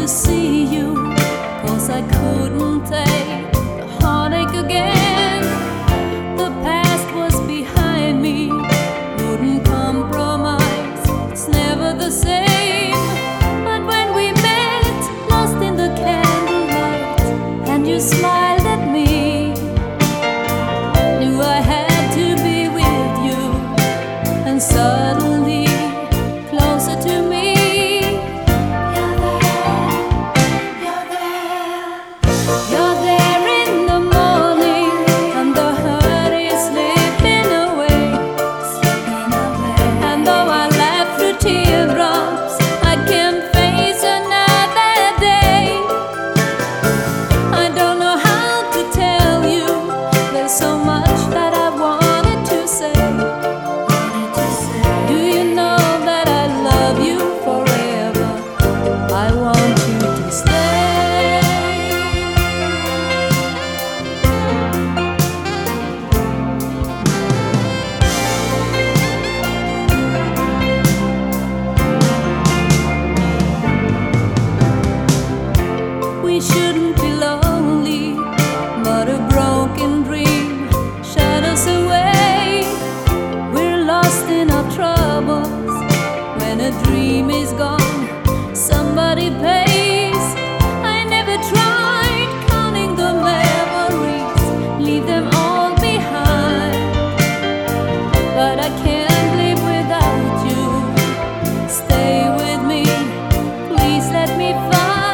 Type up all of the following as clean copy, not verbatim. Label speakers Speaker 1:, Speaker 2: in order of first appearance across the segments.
Speaker 1: see you, 'cause I couldn't take the heartache again. The past was behind me, wouldn't compromise, it's never the same. But when we met, lost in the candlelight, and you smiled at me, knew I had to be with you, and suddenly closer to me. We shouldn't be lonely, but a broken dream shadows away. We're lost in our troubles. When a dream is gone, somebody pays. I never tried counting the memories, leave them all behind. But I can't live without you. Stay with me, please let me find.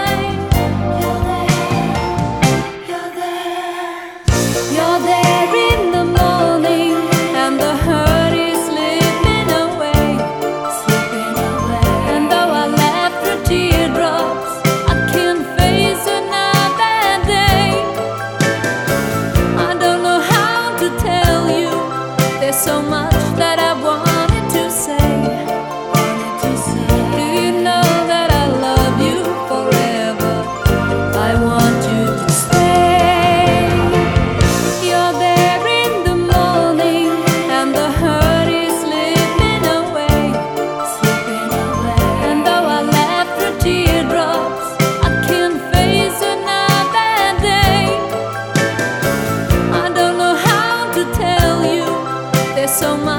Speaker 1: You're there in the morning, and the hurt is slipping away. And though I laugh through teardrops, I can't face another day. I don't know how to tell you, there's so much that I wanted to say. Do you know that I love you forever? I want you to stay. So much